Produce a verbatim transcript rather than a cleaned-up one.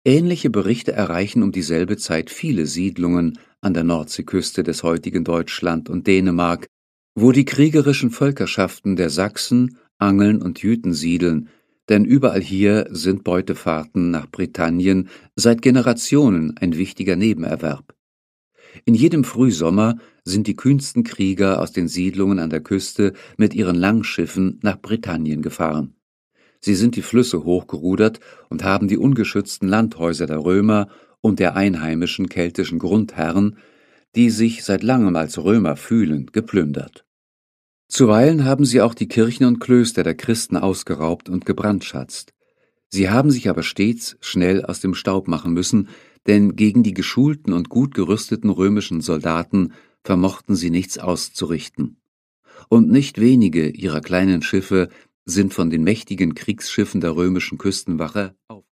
Ähnliche Berichte erreichen um dieselbe Zeit viele Siedlungen an der Nordseeküste des heutigen Deutschland und Dänemark, wo die kriegerischen Völkerschaften der Sachsen, Angeln und Jüten siedeln, denn überall hier sind Beutefahrten nach Britannien seit Generationen ein wichtiger Nebenerwerb. In jedem Frühsommer sind die kühnsten Krieger aus den Siedlungen an der Küste mit ihren Langschiffen nach Britannien gefahren. Sie sind die Flüsse hochgerudert und haben die ungeschützten Landhäuser der Römer und der einheimischen keltischen Grundherren, die sich seit langem als Römer fühlen, geplündert. Zuweilen haben sie auch die Kirchen und Klöster der Christen ausgeraubt und gebrandschatzt. Sie haben sich aber stets schnell aus dem Staub machen müssen, denn gegen die geschulten und gut gerüsteten römischen Soldaten vermochten sie nichts auszurichten. Und nicht wenige ihrer kleinen Schiffe sind von den mächtigen Kriegsschiffen der römischen Küstenwache auf